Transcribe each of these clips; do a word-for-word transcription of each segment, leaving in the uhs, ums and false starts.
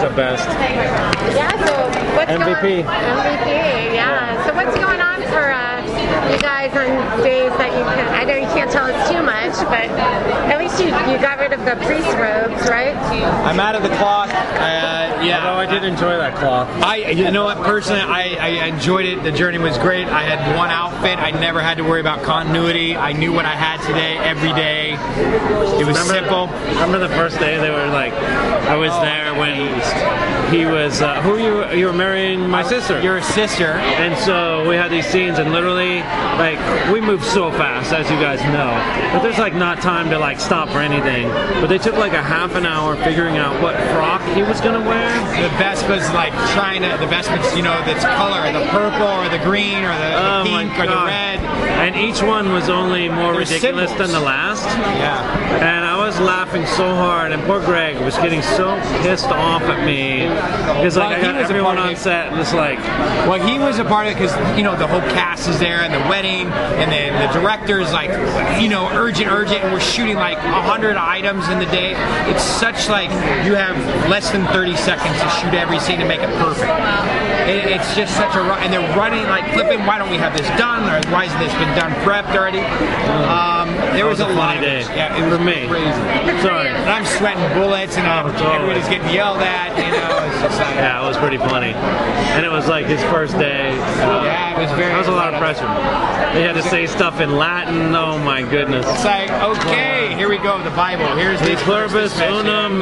the best. Yeah, so what's M V P. going on? M V P, yeah. So what's going on for uh, you guys on days that you can, I know you can't tell us too much, but at least you, you got rid of the priest robes, right? I'm out of the cloth. Uh, yeah. Although I did enjoy that cloth. I, you know what, personally, I, I enjoyed it. The journey was great. I had one outfit. I never had to worry about continuity. I knew what I had today, every day. It was remember, simple. Remember the first day they were like, I was Oh, there when he was, uh, who you, you were marrying my sister. Your sister. And so we had these scenes and literally, like, we moved so fast, as you guys know. But there's like not time to like stop or anything. But they took like a half an hour figuring out what frock he was gonna wear. The best was like trying to, the best was, you know, that's color, the purple or the green or the, Oh the my pink or the God. red. And each one was only more They're ridiculous symbols. than the last. Yeah. And I was laughing so hard, and poor Greg was getting so pissed off at me because like Well, I he got was a everyone part of on it. set and it's like, Well, he was a part of it because, you know, the whole cast is there and the wedding and then the director is like, you know, urgent, urgent, and we're shooting like a hundred items in the day. It's such like, you have less than thirty seconds to shoot every scene to make it perfect. It, it's just such a, ru- and they're running like flipping, why don't we have this done? Or why hasn't this been done, prepped already? Um, there was, was a, a lot funny of day. it. Yeah, it was For me. crazy. sorry. And I'm sweating bullets and uh, Oh, totally. everybody's getting yelled at, you know, it's just like, Yeah, it was pretty funny. And it was like his first day. Uh, yeah, it was very, That was a lot of pressure. They had to say stuff in Latin. Oh my goodness. It's like, okay, here we go, the Bible. Here's the pluribus unum,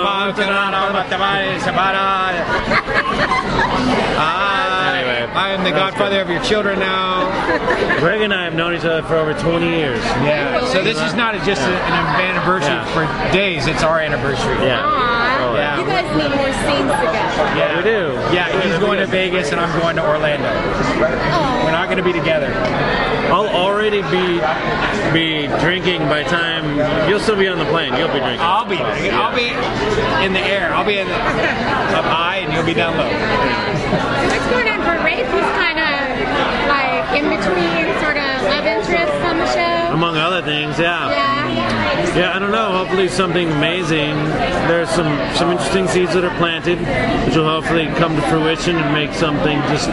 Anyway. I am the godfather of your children now. Greg and I have known each other for over twenty years. Yeah. So this is not just a- an anniversary Yeah. for days. It's our anniversary. Yeah. Aw. Yeah. You guys need more scenes together. Yeah, We do. Yeah, he's going to Vegas and I'm going to Orlando. We're not going to be together. I'll already be be drinking by time you'll still be on the plane. You'll be drinking. I'll be. I'll be in the air. I'll be in the, up high and you'll be down low. What's going on for Rafe? He's kind of like in between sort of love interests on the show. Among other things, yeah. Yeah. Yeah, I don't know. Hopefully something amazing. There's some some interesting seeds that are planted, which will hopefully come to fruition and make something just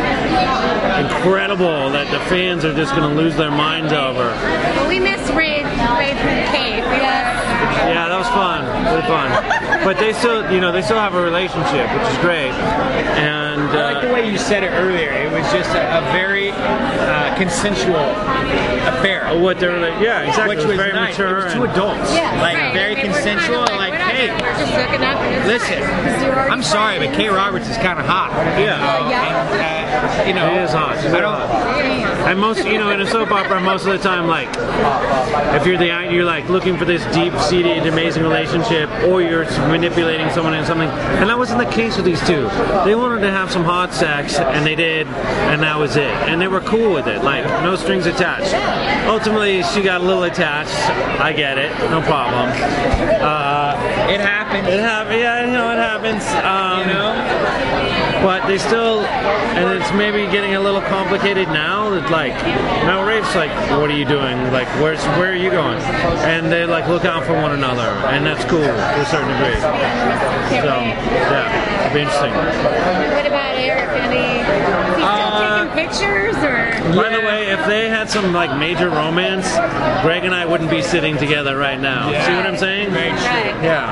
incredible that the fans are just going to lose their minds over. Well, we miss Rafe, Rafe from the cave. We miss. Yeah, that was fun. Really fun. But they still, you know, they still have a relationship, which is great. And I like the uh, way you said it earlier. It was just a, a very uh, consensual affair. what they're like, yeah, exactly. Which it was, was very nice. mature. It was two and- adults. Yeah, like right. very I mean, we're kinda consensual. Like, we're not hey, gonna- we're just hooking up and it's listen. fine. I'm sorry, but Kay Roberts is kind of hot. Yeah. And, uh, you know, It is hot. She's I very don't. hot. And most, you know, in a soap opera, most of the time, like, if you're the you're like looking for this deep-seated, amazing relationship, or you're manipulating someone in something, and that wasn't the case with these two. They wanted to have some hot sex, and they did, and that was it. And they were cool with it, like no strings attached. Ultimately, she got a little attached. I get it, no problem. Uh, It happened. it happened. Yeah, you know, it happens. Um, You know. But they still, and it's maybe getting a little complicated now. That like, now Rafe's like, what are you doing? Like, where's where are you going? And they like look out for one another, and that's cool to a certain degree. So yeah, it'll be interesting. What about Eric? Any? Is he still Uh, taking pictures or? By the way, if they had some like major romance, Greg and I wouldn't be sitting together right now. Yeah. See what I'm saying? Very true. Right. Yeah.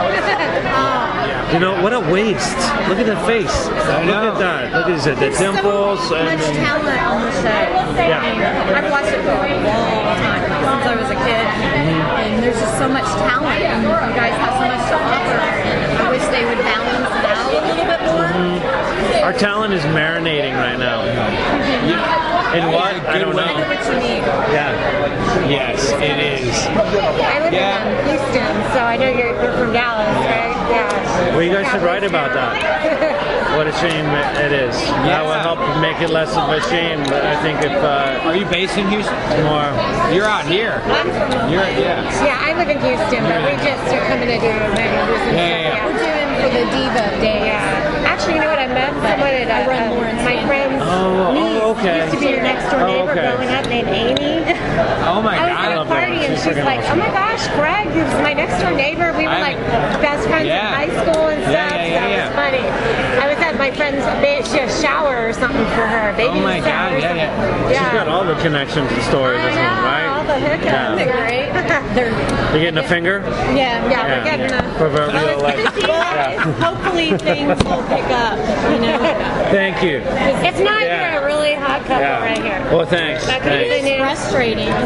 Oh. You know what a waste. Look at the face. Look at that. Look at that. The dimples. So and much talent on the show. Yeah. I mean, I've watched it for a long time, since I was a kid, and there's just so much talent, and you guys have so much to offer. I wish they would balance it out a little bit more. Our talent is marinating right now. In what? I don't I know know. what you mean. Yeah. Yes, it is. I live Yeah. in Houston, so I know you're, you're from Dallas, right? Yeah. Well, you guys should write about that. What a shame it is. That will help make it less of a shame. But I think if uh, Are you based in Houston? more. You're out here. I'm from. You're yeah. Yeah, I live in Houston, but we just are coming to do maybe do some Yeah, stuff. yeah, We're doing for the Diva Day. Yeah. Actually, you know what? I met someone at I run uh, Lawrence my County. friend's Oh, niece oh, okay. used to be your next door Oh, neighbor okay. growing up named Amy. Oh my I was God. at a love that party one. and She's she's freaking like, awesome. "Oh my gosh, Greg is my next door neighbor. We were I- like best friends Yeah. in high school and Yeah, stuff. yeah, so yeah, that yeah. was funny." my friend's ba- she has a shower or something for her. Baby Oh my shower God, or yeah, something. yeah. Yeah. She's got all the connections and stories, I this know, one, right? all the hookups. Yeah. Isn't it great? They're, You getting a finger? yeah. Yeah, we're getting a. Proverbial, like, Well, hopefully things will pick up, you know. thank you. It's not Yeah. you're a really hot couple Yeah. right here. Well, thanks. That's thanks. good news. Frustrating.